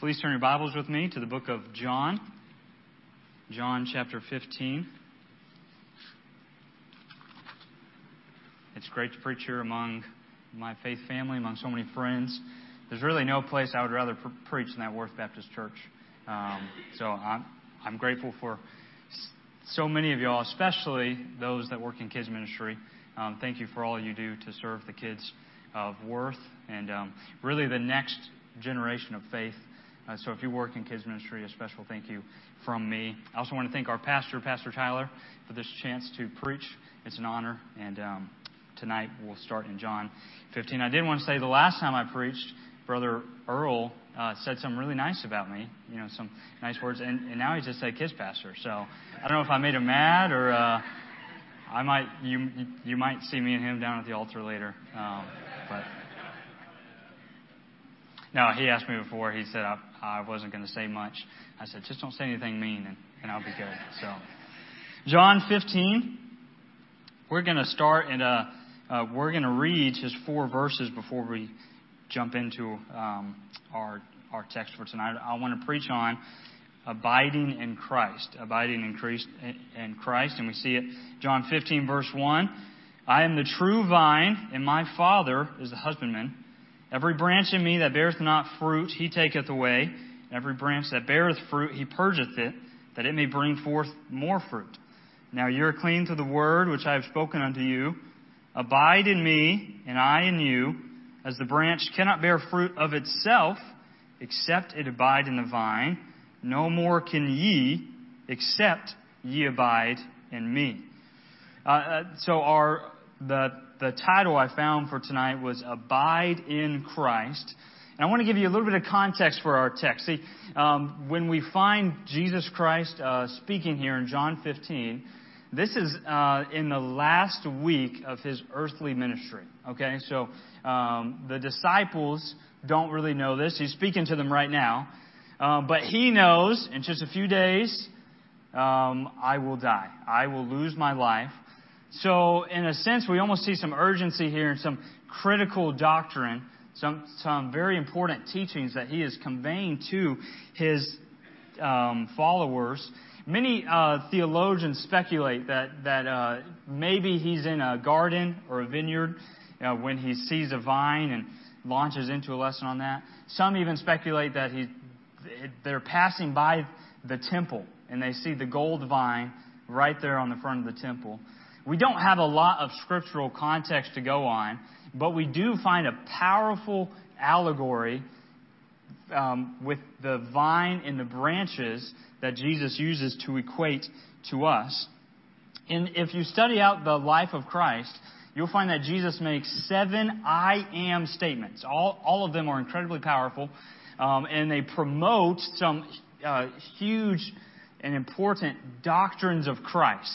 Please turn your Bibles with me to the book of John. John chapter 15. It's great to preach here among my faith family, among so many friends. There's really no place I would rather preach than that Worth Baptist Church. So I'm grateful for so many of y'all, especially those that work in kids ministry. Thank you for all you do to serve the kids of Worth and really the next generation of faith. So if you work in kids ministry, a special thank you from me. I also want to thank our pastor, Pastor Tyler, for this chance to preach. It's an honor. And tonight we'll start in John 15. I did want to say the last time I preached, Brother Earl said something really nice about me, some nice words. And now he just said kids pastor. So I don't know if I made him mad or you might see me and him down at the altar later. But no, he asked me before. He said I wasn't going to say much. I said, just don't say anything mean, and I'll be good. So, John 15. We're going to start, and we're going to read just 4 verses before we jump into our text for tonight. I want to preach on abiding in Christ, in Christ, and we see it. John 15, verse 1. I am the true vine, and my Father is the husbandman. Every branch in me that beareth not fruit, he taketh away. And every branch that beareth fruit, he purgeth it, that it may bring forth more fruit. Now you are clean through the word which I have spoken unto you. Abide in me, and I in you, as the branch cannot bear fruit of itself, except it abide in the vine. No more can ye, except ye abide in me. The title I found for tonight was Abide in Christ. And I want to give you a little bit of context for our text. See, when we find Jesus Christ speaking here in John 15, this is in the last week of his earthly ministry. Okay, so the disciples don't really know this. He's speaking to them right now. But he knows in just a few days, I will die. I will lose my life. So, in a sense, we almost see some urgency here and some critical doctrine, some very important teachings that he is conveying to his followers. Many theologians speculate that maybe he's in a garden or a vineyard when he sees a vine and launches into a lesson on that. Some even speculate that they're passing by the temple and they see the gold vine right there on the front of the temple. We don't have a lot of scriptural context to go on, but we do find a powerful allegory with the vine and the branches that Jesus uses to equate to us. And if you study out the life of Christ, you'll find that Jesus makes 7 I am statements. All of them are incredibly powerful, and they promote some huge and important doctrines of Christ.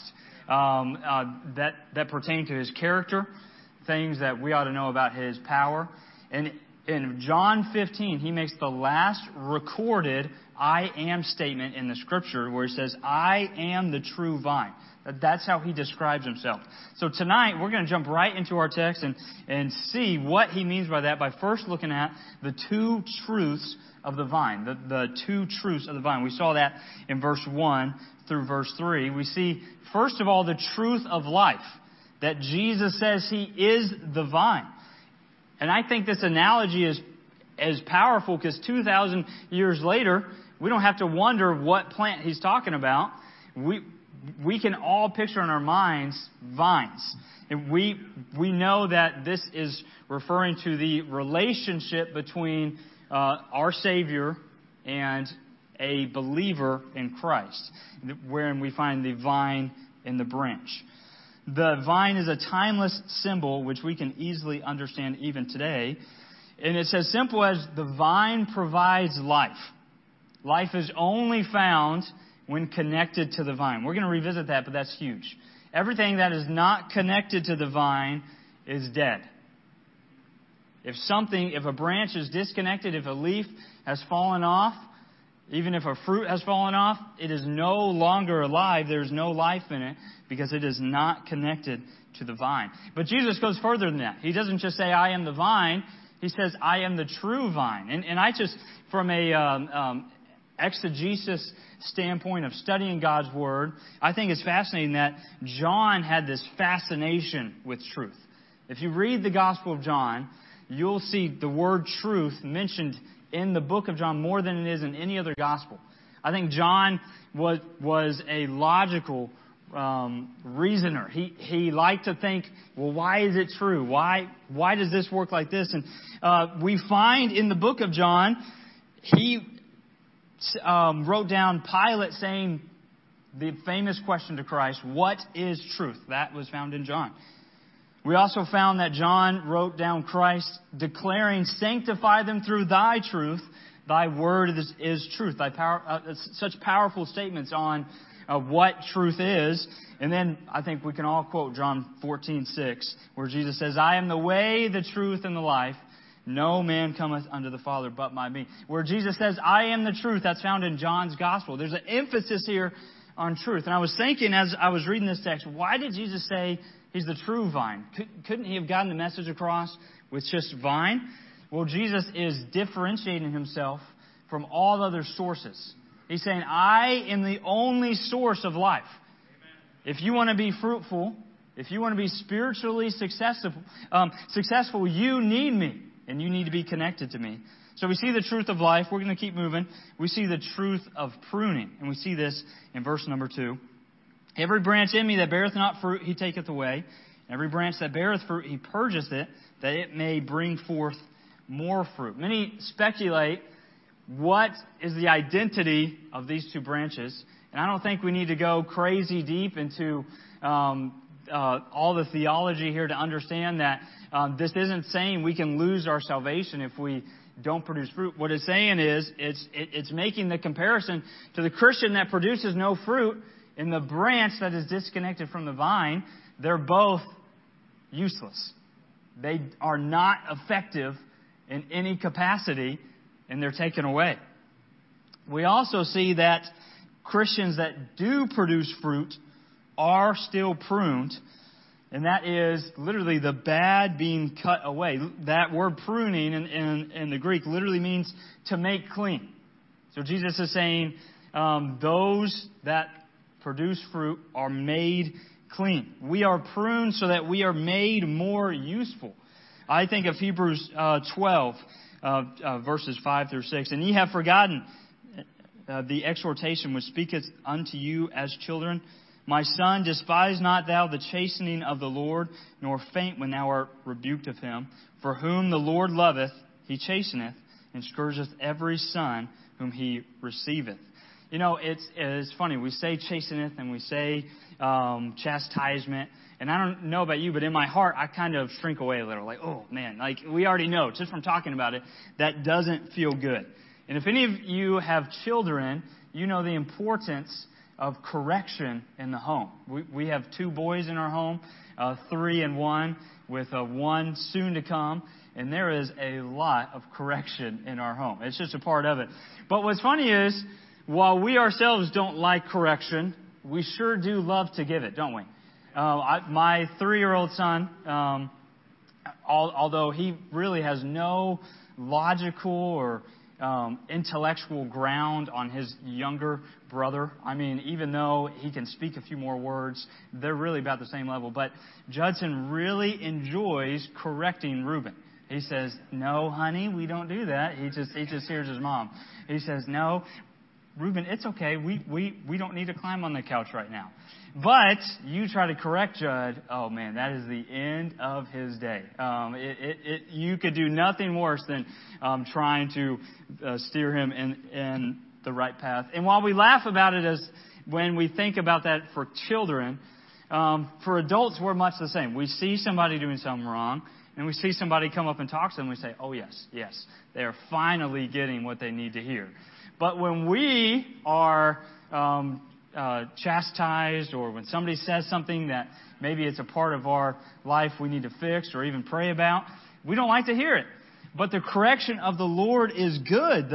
That pertain to his character, things that we ought to know about his power. And in John 15, he makes the last recorded I am statement in the scripture where he says, I am the true vine. That's how he describes himself. So tonight, we're going to jump right into our text and see what he means by that by first looking at the 2 truths of the vine, the 2 truths of the vine. We saw that in verse 1 through verse 3. We see, first of all, the truth of life, that Jesus says he is the vine. And I think this analogy is powerful because 2,000 years later, we don't have to wonder what plant he's talking about. We can all picture in our minds vines. And we know that this is referring to the relationship between our Savior and a believer in Christ, wherein we find the vine and the branch. The vine is a timeless symbol which we can easily understand even today. And it's as simple as the vine provides life. Life is only found when connected to the vine. We're going to revisit that, but that's huge. Everything that is not connected to the vine is dead. If a branch is disconnected, if a leaf has fallen off, even if a fruit has fallen off, it is no longer alive. There's no life in it because it is not connected to the vine. But Jesus goes further than that. He doesn't just say, I am the vine. He says, I am the true vine. And I just, from a exegesis standpoint of studying God's Word, I think it's fascinating that John had this fascination with truth. If you read the Gospel of John, you'll see the word truth mentioned in the book of John more than it is in any other Gospel. I think John was a logical reasoner. He liked to think, well, why is it true? Why does this work like this? And we find in the book of John, he wrote down Pilate saying the famous question to Christ, what is truth? That was found in John. We also found that John wrote down Christ declaring, sanctify them through thy truth. Thy word is truth. Such powerful statements on what truth is. And then I think we can all quote John 14:6, where Jesus says, I am the way, the truth, and the life. No man cometh unto the Father but by me. Where Jesus says, I am the truth, that's found in John's Gospel. There's an emphasis here on truth. And I was thinking as I was reading this text, why did Jesus say He's the true vine? Couldn't He have gotten the message across with just vine? Well, Jesus is differentiating Himself from all other sources. He's saying, I am the only source of life. Amen. If you want to be fruitful, if you want to be spiritually successful, you need me. And you need to be connected to me. So we see the truth of life. We're going to keep moving. We see the truth of pruning. And we see this in verse number 2. Every branch in me that beareth not fruit, He taketh away. Every branch that beareth fruit, He purgeth it, that it may bring forth more fruit. Many speculate what is the identity of these two branches. And I don't think we need to go crazy deep into all the theology here to understand that this isn't saying we can lose our salvation if we don't produce fruit. What it's saying is it's making the comparison to the Christian that produces no fruit and the branch that is disconnected from the vine. They're both useless. They are not effective in any capacity, and they're taken away. We also see that Christians that do produce fruit are still pruned, and that is literally the bad being cut away. That word pruning in the Greek literally means to make clean. So Jesus is saying those that produce fruit are made clean. We are pruned so that we are made more useful. I think of Hebrews 12, verses 5 through 6. And ye have forgotten the exhortation which speaketh unto you as children. My son, despise not thou the chastening of the Lord, nor faint when thou art rebuked of Him. For whom the Lord loveth, He chasteneth, and scourgeth every son whom He receiveth. You know, it's funny. We say chasteneth and we say chastisement. And I don't know about you, but in my heart, I kind of shrink away a little. Like, oh, man, like we already know, just from talking about it, that doesn't feel good. And if any of you have children, you know the importance of correction in the home. We have 2 boys in our home, 3 and 1, with 1 soon to come. And there is a lot of correction in our home. It's just a part of it. But what's funny is, while we ourselves don't like correction, we sure do love to give it, don't we? My 3-year-old son, although he really has no logical or intellectual ground on his younger brother. I mean, even though he can speak a few more words, they're really about the same level. But Judson really enjoys correcting Reuben. He says, no, honey, we don't do that. He just hears his mom. He says, no, Reuben, it's okay. We don't need to climb on the couch right now. But you try to correct Judd, oh man, that is the end of his day. You could do nothing worse than trying to steer him in the right path. And while we laugh about it as when we think about that for children, for adults we're much the same. We see somebody doing something wrong, and we see somebody come up and talk to them, and we say, oh yes, they are finally getting what they need to hear. But when we are chastised, or when somebody says something that maybe it's a part of our life we need to fix or even pray about, we don't like to hear it. But the correction of the Lord is good.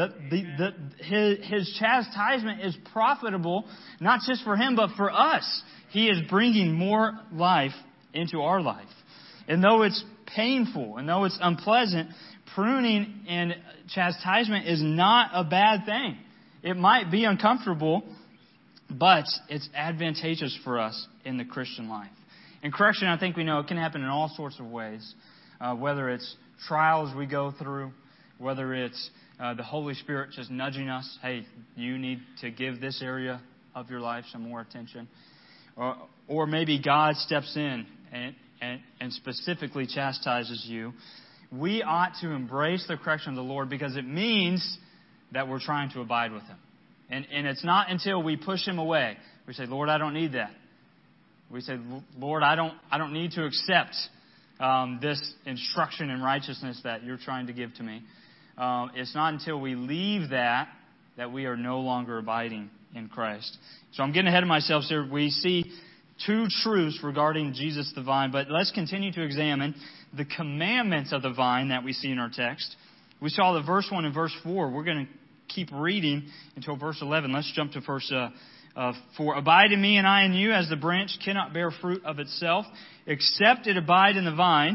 His chastisement is profitable, not just for Him, but for us. He is bringing more life into our life. And though it's painful, and though it's unpleasant, pruning and chastisement is not a bad thing. It might be uncomfortable, but it's advantageous for us in the Christian life. And correction, I think we know it can happen in all sorts of ways, whether it's trials we go through, whether it's the Holy Spirit just nudging us, hey, you need to give this area of your life some more attention. Or maybe God steps in and specifically chastises you. We ought to embrace the correction of the Lord because it means that we're trying to abide with Him. And it's not until we push Him away. We say, Lord, I don't need that. We say, Lord, I don't need to accept this instruction in righteousness that you're trying to give to me. It's not until we leave that we are no longer abiding in Christ. So I'm getting ahead of myself here. We see two truths regarding Jesus the vine, but let's continue to examine the commandments of the vine that we see in our text. We saw the verse 1 and verse 4. We're going to keep reading until verse 11. Let's jump to verse 4. Abide in me and I in you, as the branch cannot bear fruit of itself, except it abide in the vine.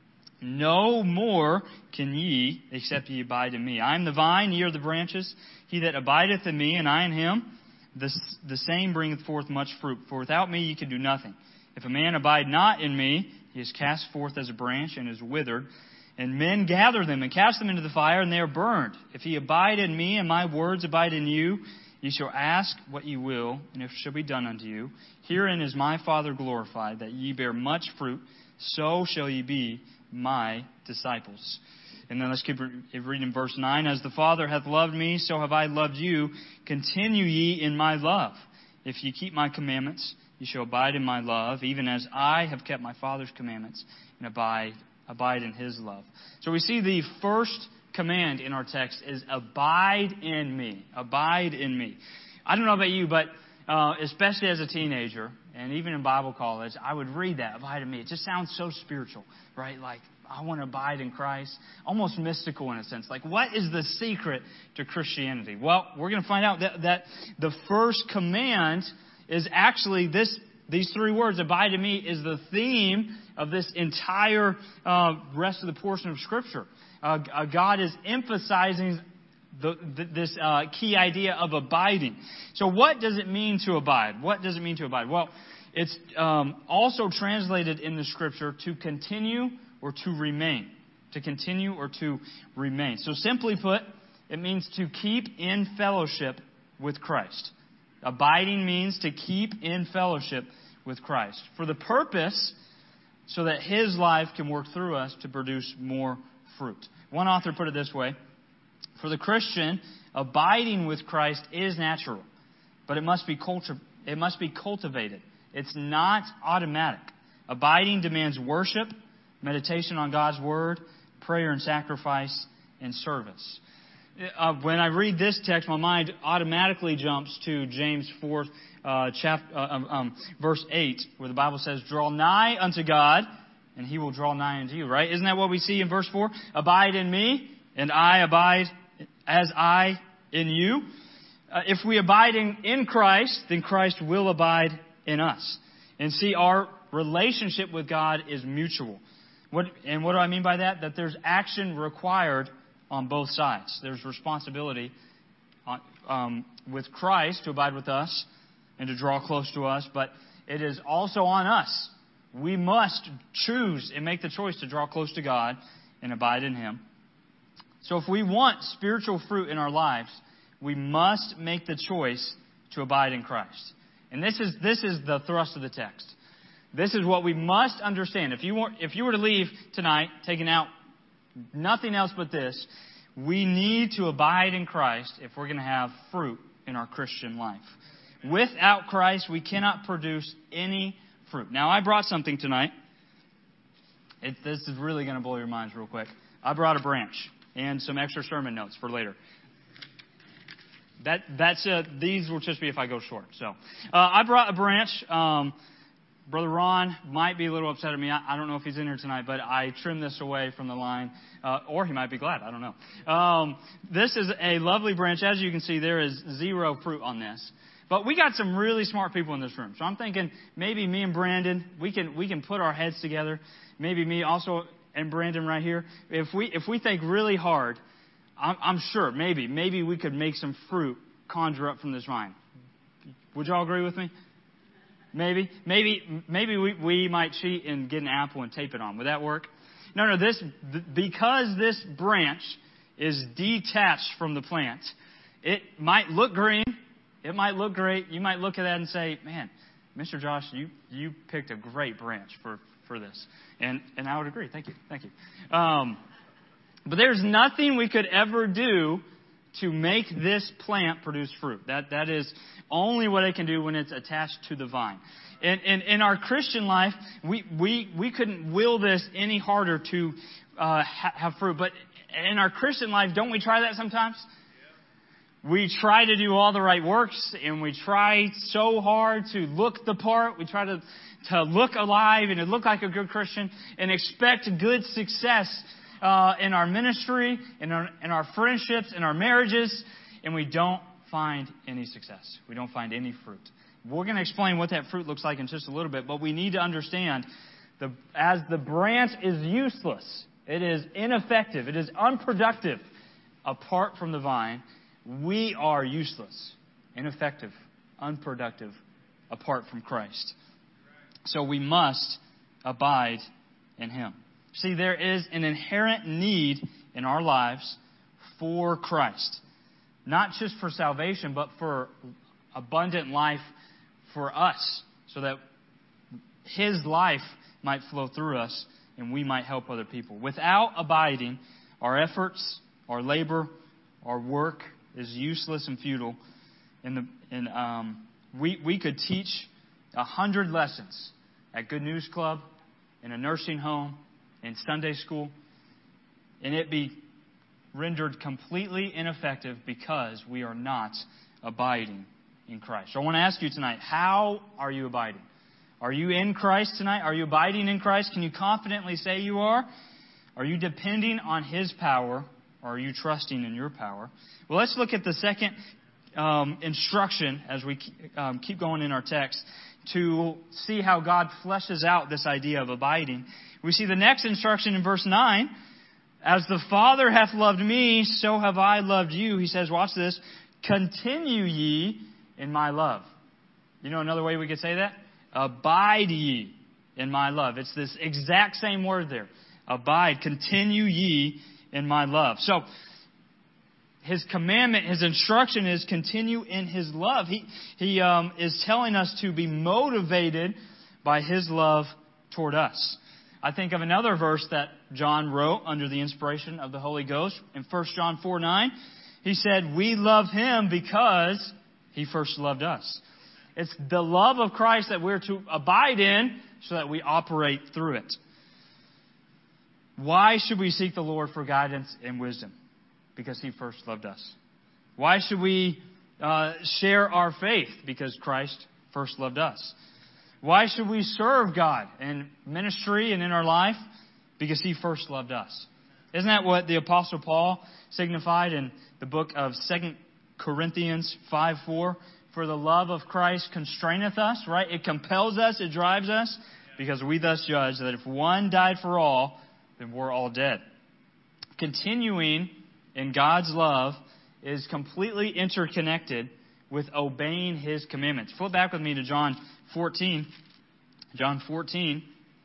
No more can ye, except ye abide in me. I am the vine, ye are the branches. He that abideth in me, and I in him, the same bringeth forth much fruit. For without me ye can do nothing. If a man abide not in me, he is cast forth as a branch and is withered. And men gather them and cast them into the fire, and they are burned. If ye abide in me, and my words abide in you, ye shall ask what ye will, and it shall be done unto you. Herein is my Father glorified, that ye bear much fruit, so shall ye be my disciples. And then let's keep reading verse 9. As the Father hath loved me, so have I loved you. Continue ye in my love. If ye keep my commandments, ye shall abide in my love, even as I have kept my Father's commandments and abide in His love. So we see the first command in our text is abide in me. Abide in me. I don't know about you, but especially as a teenager, and even in Bible college, I would read that, abide in me. It just sounds so spiritual, right? Like, I want to abide in Christ. Almost mystical in a sense. Like, what is the secret to Christianity? Well, we're going to find out that the first command is actually these three words, abide in me, is the theme of this entire rest of the portion of Scripture. God is emphasizing this key idea of abiding. So what does it mean to abide? What does it mean to abide? Well, it's also translated in the Scripture to continue or to remain. To continue or to remain. So simply put, it means to keep in fellowship with Christ. Abiding means to keep in fellowship with Christ. For the purpose so that His life can work through us to produce more fruit. One author put it this way. For the Christian, abiding with Christ is natural, but it must be cultivated. It's not automatic. Abiding demands worship, meditation on God's Word, prayer and sacrifice, and service. When I read this text, my mind automatically jumps to James 4, verse 8, where the Bible says, draw nigh unto God, and He will draw nigh unto you, right? Isn't that what we see in verse 4? Abide in me, and I abide as I in you. If we abide in Christ, then Christ will abide in us. And see, our relationship with God is mutual. What do I mean by that? That there's action required on both sides. There's responsibility with Christ to abide with us and to draw close to us, but it is also on us. We must choose and make the choice to draw close to God and abide in Him. So if we want spiritual fruit in our lives, we must make the choice to abide in Christ. And this is the thrust of the text. This is what we must understand. If you were to leave tonight, taking out nothing else but this, we need to abide in Christ if we're going to have fruit in our Christian life. Without Christ, we cannot produce any fruit. Now, I brought something tonight. This is really going to blow your minds real quick. I brought a branch and some extra sermon notes for later. These will just be if I go short. So, I brought a branch. Brother Ron might be a little upset at me. I don't know if he's in here tonight, but I trimmed this away from the line. Or he might be glad. I don't know. This is a lovely branch. As you can see, there is zero fruit on this. But we got some really smart people in this room. So I'm thinking maybe me and Brandon, we can put our heads together. Maybe me also and Brandon right here, if we think really hard, I'm sure maybe we could make some fruit conjure up from this vine. Would y'all agree with me? Maybe we might cheat and get an apple and tape it on. Would that work? No. Because this branch is detached from the plant, it might look green. It might look great. You might look at that and say, "Man, Mr. Josh, you picked a great branch for this," and I would agree. Thank you. But there's nothing we could ever do to make this plant produce fruit. That is only what it can do when it's attached to the vine. And in our Christian life, we couldn't will this any harder to have fruit. But in our Christian life, don't we try that sometimes? We try to do all the right works, and we try so hard to look the part. We try to look alive and to look like a good Christian and expect good success in our ministry, in our friendships, in our marriages, and we don't find any success. We don't find any fruit. We're going to explain what that fruit looks like in just a little bit, but we need to understand as the branch is useless, it is ineffective, it is unproductive apart from the vine. We are useless, ineffective, unproductive apart from Christ. So we must abide in Him. See, there is an inherent need in our lives for Christ. Not just for salvation, but for abundant life for us. So that His life might flow through us and we might help other people. Without abiding, our efforts, our labor, our work is useless and futile. We could teach 100 lessons at Good News Club, in a nursing home, in Sunday school, and it be rendered completely ineffective because we are not abiding in Christ. So I want to ask you tonight, how are you abiding? Are you in Christ tonight? Are you abiding in Christ? Can you confidently say you are? Are you depending on His power, or are you trusting in your power? Well, let's look at the second instruction as we keep going in our text to see how God fleshes out this idea of abiding. We see the next instruction in verse 9. As the Father hath loved me, so have I loved you. He says, watch this, continue ye in my love. You know another way we could say that? Abide ye in my love. It's this exact same word there. Abide, continue ye in my love. So, His commandment, His instruction is continue in His love. He is telling us to be motivated by His love toward us. I think of another verse that John wrote under the inspiration of the Holy Ghost in 1 John 4:9. He said, we love Him because He first loved us. It's the love of Christ that we're to abide in so that we operate through it. Why should we seek the Lord for guidance and wisdom? Because He first loved us. Why should we share our faith? Because Christ first loved us. Why should we serve God in ministry and in our life? Because He first loved us. Isn't that what the Apostle Paul signified in the book of 2 Corinthians 5:4? For the love of Christ constraineth us, right? It compels us, it drives us, because we thus judge that if one died for all, then we're all dead. Continuing in God's love is completely interconnected with obeying His commandments. Flip back with me to John 14. John 14.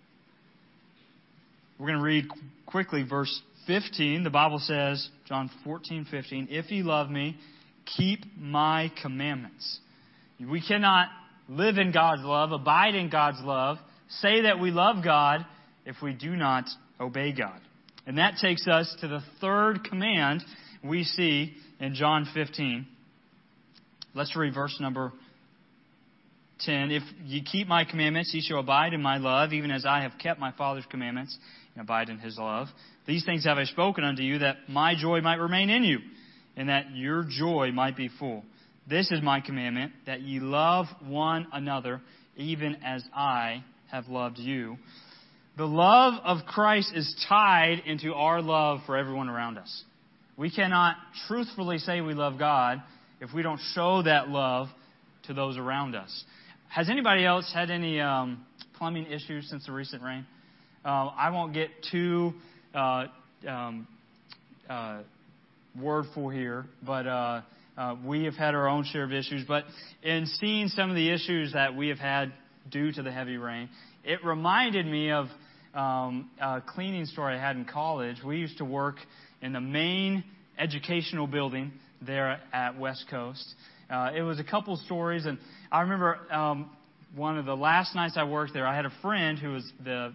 We're going to read quickly verse 15. The Bible says, John 14:15, if ye love me, keep my commandments. We cannot live in God's love, abide in God's love, say that we love God if we do not obey God. And that takes us to the third command we see in John 15. Let's read verse number 10. If ye keep my commandments, ye shall abide in my love, even as I have kept my Father's commandments and abide in His love. These things have I spoken unto you, that my joy might remain in you, and that your joy might be full. This is my commandment, that ye love one another, even as I have loved you. The love of Christ is tied into our love for everyone around us. We cannot truthfully say we love God if we don't show that love to those around us. Has anybody else had any plumbing issues since the recent rain? I won't get too wordful here, but we have had our own share of issues. But in seeing some of the issues that we have had due to the heavy rain, it reminded me of a cleaning store I had in college. We used to work in the main educational building there at West Coast. It was a couple stories, and I remember one of the last nights I worked there, I had a friend who was the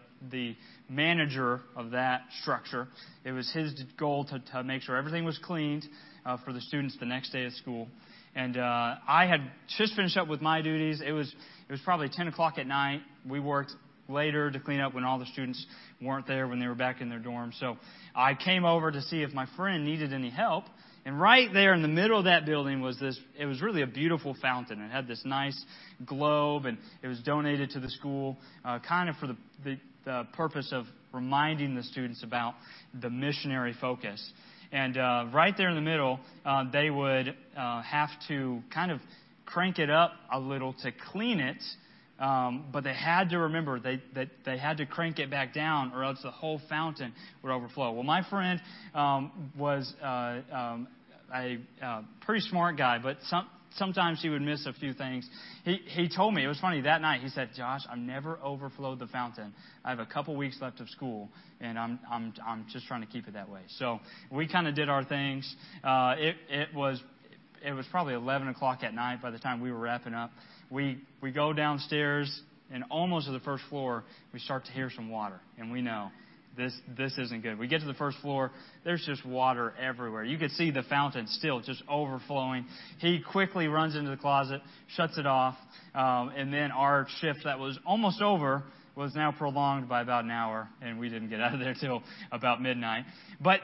manager of that structure. It was his goal to make sure everything was cleaned for the students the next day of school. And I had just finished up with my duties. It was probably 10 o'clock at night. We worked later to clean up when all the students weren't there, when they were back in their dorms. So I came over to see if my friend needed any help. And right there in the middle of that building was it was really a beautiful fountain. It had this nice globe, and it was donated to the school, kind of for the purpose of reminding the students about the missionary focus. And right there in the middle, they would have to kind of crank it up a little to clean it. But they had to remember that they had to crank it back down, or else the whole fountain would overflow. Well, my friend was a pretty smart guy, but sometimes he would miss a few things. He told me, it was funny, that night he said, "Josh, I've never overflowed the fountain. I have a couple weeks left of school, and I'm just trying to keep it that way." So we kind of did our things. It was probably 11 o'clock at night by the time we were wrapping up. We go downstairs, and almost to the first floor, we start to hear some water. And we know this isn't good. We get to the first floor, there's just water everywhere. You could see the fountain still just overflowing. He quickly runs into the closet, shuts it off, and then our shift that was almost over was now prolonged by about an hour, and we didn't get out of there till about midnight. But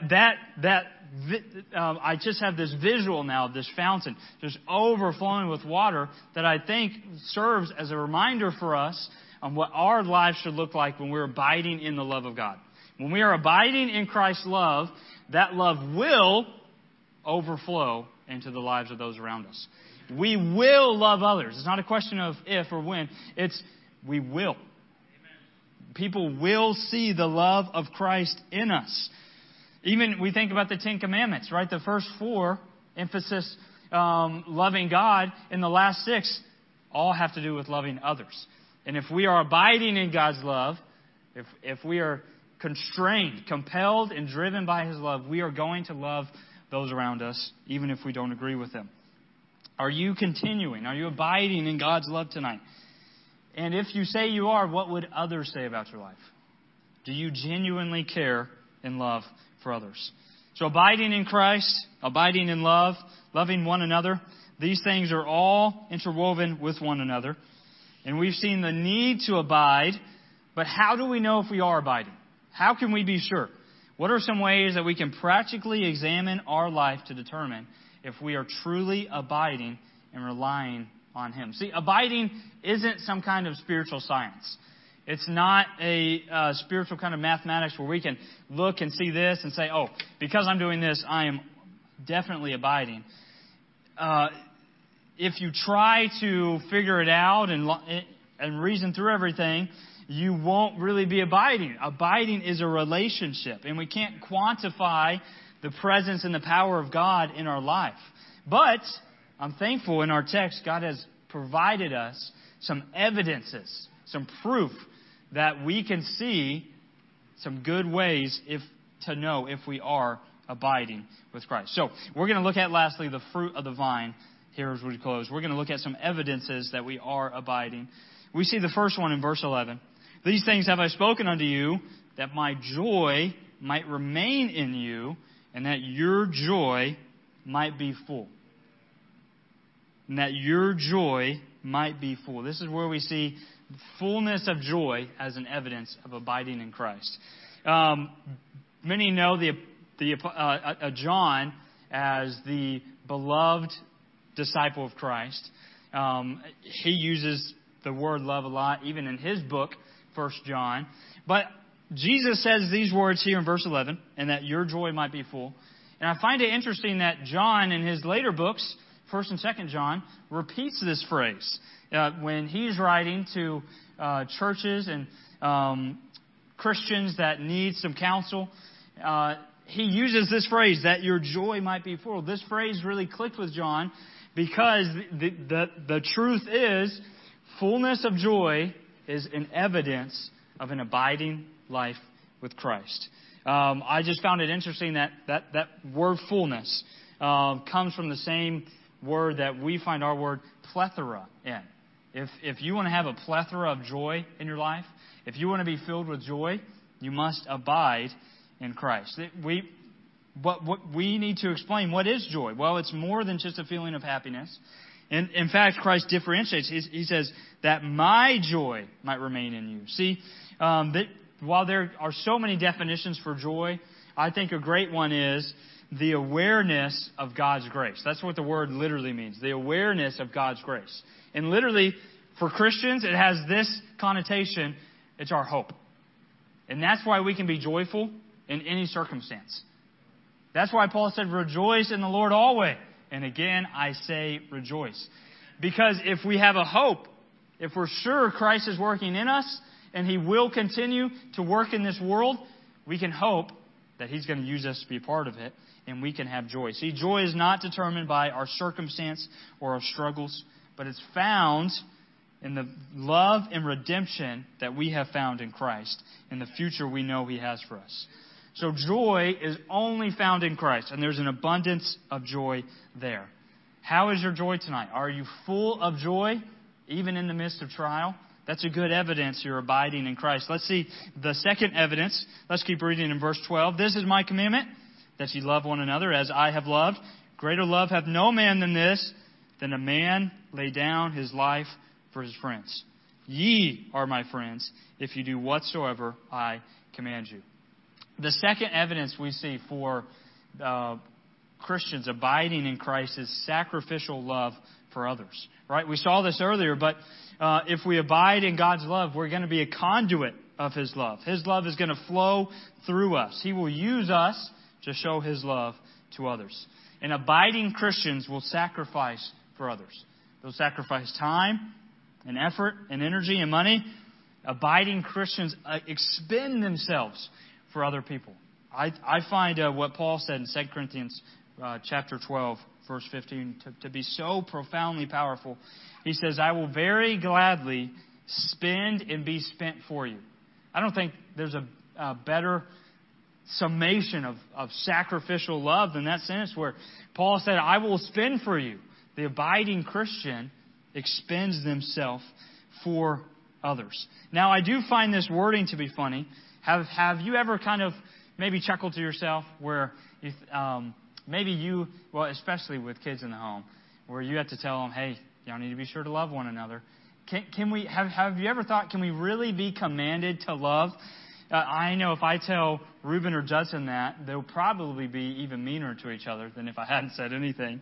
I just have this visual now of this fountain just overflowing with water that I think serves as a reminder for us on what our lives should look like when we're abiding in the love of God. When we are abiding in Christ's love, that love will overflow into the lives of those around us. We will love others. It's not a question of if or when. It's we will. People will see the love of Christ in us. Even we think about the Ten Commandments, right? The first 4, emphasis loving God, and the last 6 all have to do with loving others. And if we are abiding in God's love, if we are constrained, compelled, and driven by His love, we are going to love those around us, even if we don't agree with them. Are you continuing? Are you abiding in God's love tonight? And if you say you are, what would others say about your life? Do you genuinely care and love for others? So abiding in Christ, abiding in love, loving one another, these things are all interwoven with one another. And we've seen the need to abide, but how do we know if we are abiding? How can we be sure? What are some ways that we can practically examine our life to determine if we are truly abiding and relying on Him? See, abiding isn't some kind of spiritual science. It's not a spiritual kind of mathematics where we can look and see this and say, oh, because I'm doing this, I am definitely abiding. If you try to figure it out and reason through everything, you won't really be abiding. Abiding is a relationship, and we can't quantify the presence and the power of God in our life. But I'm thankful in our text, God has provided us some evidences, some proof that we can see some good ways to know if we are abiding with Christ. So we're going to look at, lastly, the fruit of the vine here as we close. We're going to look at some evidences that we are abiding. We see the first one in verse 11. These things have I spoken unto you, that my joy might remain in you, and that your joy might be full. And that your joy might be full. This is where we see fullness of joy as an evidence of abiding in Christ. Many know John as the beloved disciple of Christ. He uses the word love a lot, even in his book, 1 John. But Jesus says these words here in verse 11, and that your joy might be full. And I find it interesting that John, in his later books, 1 and 2 John, repeats this phrase. When he's writing to churches and Christians that need some counsel, he uses this phrase, that your joy might be full. This phrase really clicked with John because the truth is, fullness of joy is an evidence of an abiding life with Christ. I just found it interesting that word fullness comes from the same word that we find our word plethora in. If you want to have a plethora of joy in your life, if you want to be filled with joy, you must abide in Christ. What we need to explain, what is joy? Well, it's more than just a feeling of happiness. And in fact, Christ differentiates. He says that my joy might remain in you. See, while there are so many definitions for joy, I think a great one is the awareness of God's grace. That's what the word literally means. The awareness of God's grace. And literally, for Christians, it has this connotation. It's our hope. And that's why we can be joyful in any circumstance. That's why Paul said, rejoice in the Lord always. And again, I say rejoice. Because if we have a hope, if we're sure Christ is working in us, and He will continue to work in this world, we can hope that He's going to use us to be a part of it, and we can have joy. See, joy is not determined by our circumstance or our struggles, but it's found in the love and redemption that we have found in Christ, in the future we know He has for us. So joy is only found in Christ, and there's an abundance of joy there. How is your joy tonight? Are you full of joy, even in the midst of trial? That's a good evidence you're abiding in Christ. Let's see the second evidence. Let's keep reading in verse 12. This is my commandment, that ye love one another as I have loved. Greater love hath no man than this, than a man lay down his life for his friends. Ye are my friends, if you do whatsoever I command you. The second evidence we see for Christians abiding in Christ is sacrificial love for others. Right? We saw this earlier, but if we abide in God's love, we're going to be a conduit of His love. His love is going to flow through us. He will use us to show His love to others. And abiding Christians will sacrifice for others. They'll sacrifice time and effort and energy and money. Abiding Christians expend themselves for other people. I find what Paul said in 2 Corinthians chapter 12, verse 15, to be so profoundly powerful. He says, I will very gladly spend and be spent for you. I don't think there's a better summation of sacrificial love than that sentence where Paul said, I will spend for you. The abiding Christian expends themselves for others. Now, I do find this wording to be funny. Have you ever kind of maybe chuckled to yourself where maybe you, well, especially with kids in the home, where you have to tell them, hey, y'all need to be sure to love one another. Can we have you ever thought, can we really be commanded to love? I know if I tell Reuben or Judson that, they'll probably be even meaner to each other than if I hadn't said anything.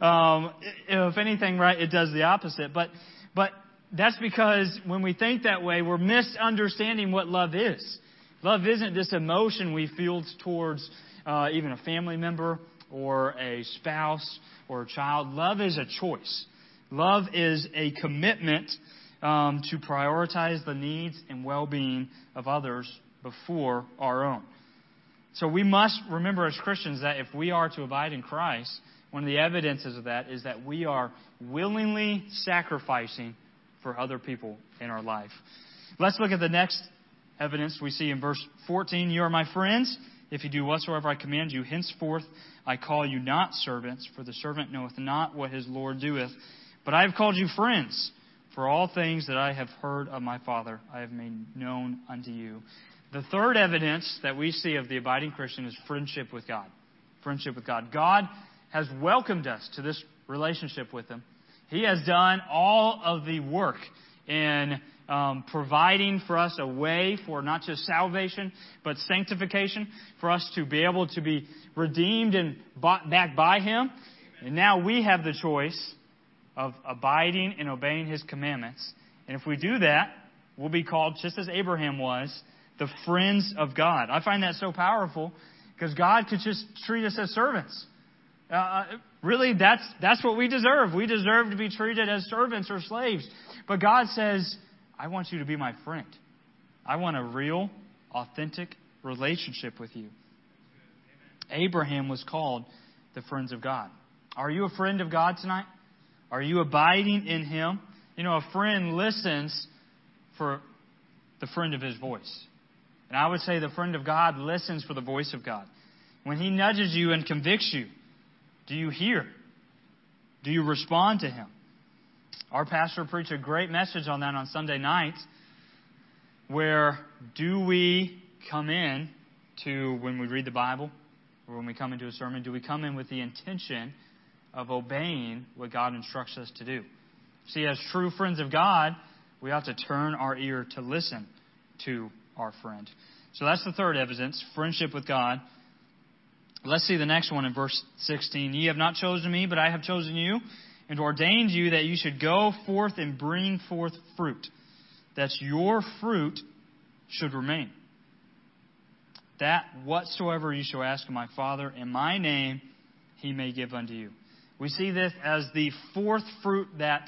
If anything, right, it does the opposite. But that's because when we think that way, we're misunderstanding what love is. Love isn't this emotion we feel towards even a family member or a spouse or a child. Love is a choice. Love is a commitment to prioritize the needs and well-being of others before our own. So we must remember as Christians that if we are to abide in Christ, one of the evidences of that is that we are willingly sacrificing for other people in our life. Let's look at the next evidence we see in verse 14. You are my friends, if you do whatsoever I command you. Henceforth I call you not servants, for the servant knoweth not what his Lord doeth. But I have called you friends, for all things that I have heard of my Father I have made known unto you. The third evidence that we see of the abiding Christian is friendship with God. Friendship with God. God has welcomed us to this relationship with Him. He has done all of the work in providing for us a way for not just salvation, but sanctification, for us to be able to be redeemed and bought back by Him. And now we have the choice of abiding and obeying His commandments. And if we do that, we'll be called, just as Abraham was, the friends of God. I find that so powerful because God could just treat us as servants. Really, that's what we deserve. We deserve to be treated as servants or slaves. But God says, I want you to be my friend. I want a real, authentic relationship with you. Abraham was called the friends of God. Are you a friend of God tonight? Are you abiding in Him? You know, a friend listens for the friend of his voice. And I would say the friend of God listens for the voice of God. When He nudges you and convicts you, do you hear? Do you respond to Him? Our pastor preached a great message on that on Sunday night, where do we come in to, when we read the Bible, or when we come into a sermon, do we come in with the intention of obeying what God instructs us to do? See, as true friends of God, we ought to turn our ear to listen to our friend. So that's the third evidence, friendship with God. Let's see the next one in verse 16. Ye have not chosen me, but I have chosen you, and ordained you that you should go forth and bring forth fruit, that your fruit should remain. That whatsoever you shall ask of my Father in my name, He may give unto you. We see this as the fourth fruit that,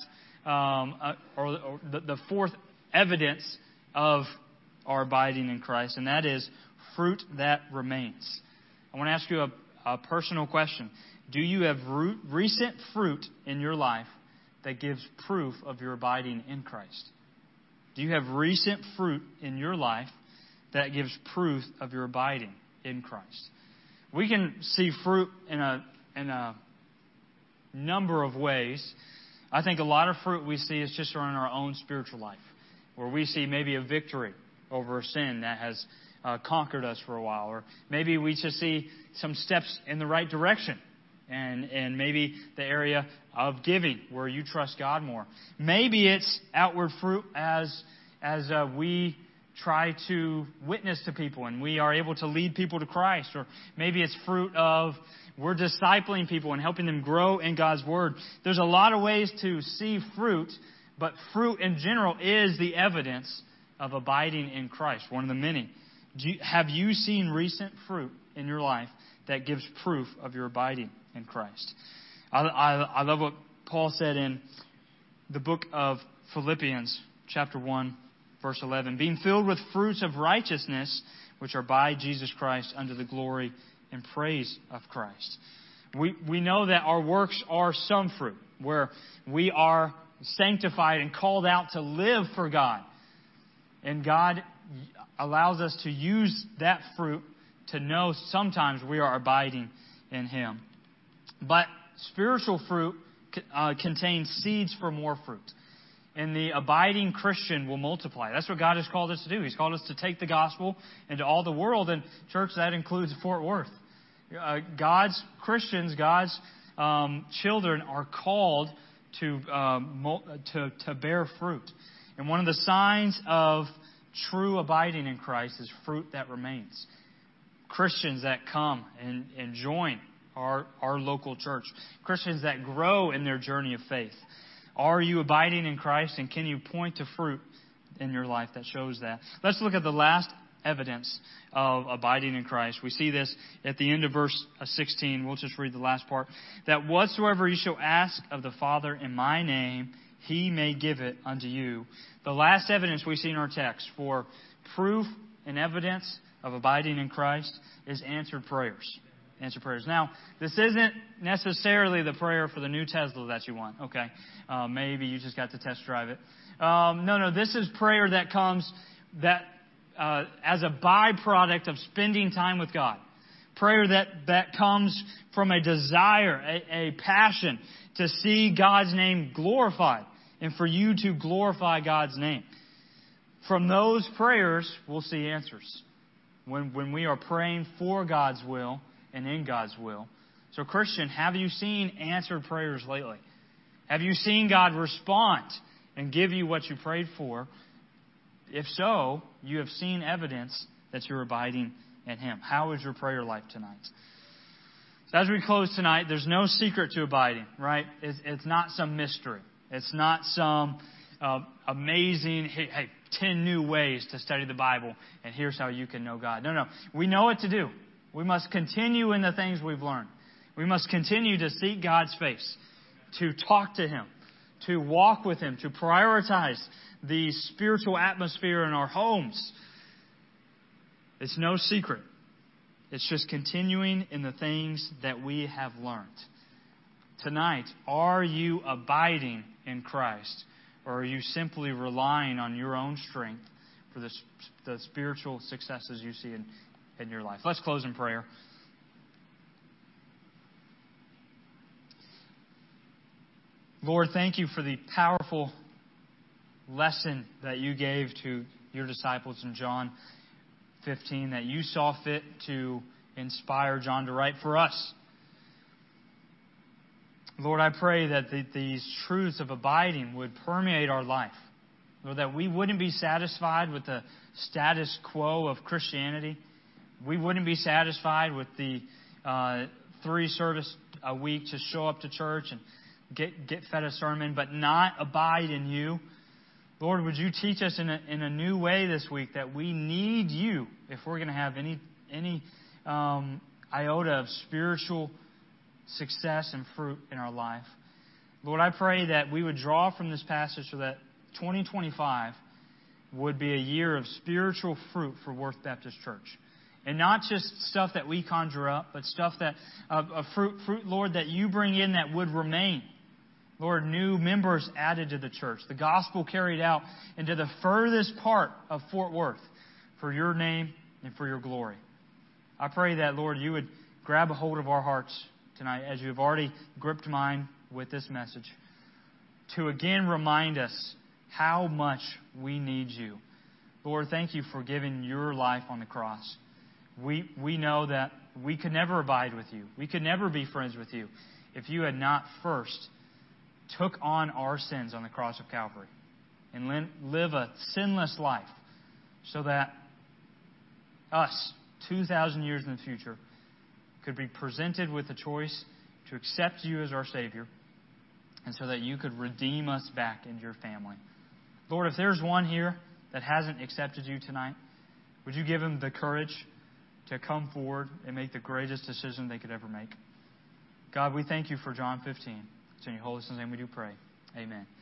or the fourth evidence of our abiding in Christ, and that is fruit that remains. I want to ask you a personal question. Do you have recent fruit in your life that gives proof of your abiding in Christ? Do you have recent fruit in your life that gives proof of your abiding in Christ? We can see fruit in a number of ways. I think a lot of fruit we see is just around our own spiritual life, where we see maybe a victory over a sin that has conquered us for a while, or maybe we just see some steps in the right direction, and maybe the area of giving where you trust God more. Maybe it's outward fruit as we try to witness to people and we are able to lead people to Christ, or maybe it's fruit of we're discipling people and helping them grow in God's Word. There's a lot of ways to see fruit, but fruit in general is the evidence of abiding in Christ, one of the many. Have you seen recent fruit in your life that gives proof of your abiding in Christ? I love what Paul said in the book of Philippians, chapter 1, verse 11. Being filled with fruits of righteousness, which are by Jesus Christ, unto the glory and praise of Christ. We know that our works are some fruit, where we are sanctified and called out to live for God. And God allows us to use that fruit to know sometimes we are abiding in Him. But spiritual fruit contains seeds for more fruit. And the abiding Christian will multiply. That's what God has called us to do. He's called us to take the gospel into all the world. And church, that includes Fort Worth. God's Christians, God's children are called to bear fruit. And one of the signs of true abiding in Christ is fruit that remains. Christians that come and join our local church. Christians that grow in their journey of faith. Are you abiding in Christ, and can you point to fruit in your life that shows that? Let's look at the last evidence of abiding in Christ. We see this at the end of verse 16. We'll just read the last part. That whatsoever you shall ask of the Father in my name, He may give it unto you. The last evidence we see in our text for proof and evidence of abiding in Christ is answered prayers. Answered prayers. Now, this isn't necessarily the prayer for the new Tesla that you want. Okay. Maybe you just got to test drive it. No. This is prayer that comes as a byproduct of spending time with God. Prayer that comes from a desire, a passion to see God's name glorified and for you to glorify God's name. From those prayers, we'll see answers. When we are praying for God's will and in God's will. So Christian, have you seen answered prayers lately? Have you seen God respond and give you what you prayed for? If so, you have seen evidence that you're abiding in Him. How is your prayer life tonight? So as we close tonight, there's no secret to abiding, right? It's not some mystery. It's not some amazing, hey, 10 new ways to study the Bible, and here's how you can know God. No. We know what to do. We must continue in the things we've learned. We must continue to seek God's face, to talk to Him, to walk with Him, to prioritize the spiritual atmosphere in our homes. It's no secret. It's just continuing in the things that we have learned. Tonight, are you abiding in Christ? Or are you simply relying on your own strength for the spiritual successes you see in your life? Let's close in prayer. Lord, thank you for the powerful lesson that you gave to your disciples in John 15, that you saw fit to inspire John to write for us. Lord, I pray that these truths of abiding would permeate our life. Lord, that we wouldn't be satisfied with the status quo of Christianity. We wouldn't be satisfied with the 3 service a week to show up to church and get fed a sermon, but not abide in you. Lord, would you teach us in a new way this week that we need you if we're going to have any iota of spiritual success and fruit in our life. Lord, I pray that we would draw from this passage so that 2025 would be a year of spiritual fruit for Worth Baptist Church. And not just stuff that we conjure up, but stuff that of fruit, Lord, that you bring in that would remain. Lord, new members added to the church. The gospel carried out into the furthest part of Fort Worth for your name and for your glory. I pray that, Lord, you would grab a hold of our hearts tonight, as you have already gripped mine with this message, to again remind us how much we need you. Lord, thank you for giving your life on the cross. We know that we could never abide with you. We could never be friends with you if you had not first took on our sins on the cross of Calvary and live a sinless life so that us, 2,000 years in the future, could be presented with the choice to accept you as our Savior, and so that you could redeem us back into your family. Lord, if there's one here that hasn't accepted you tonight, would you give them the courage to come forward and make the greatest decision they could ever make? God, we thank you for John 15. It's in your holy Son's name we do pray. Amen.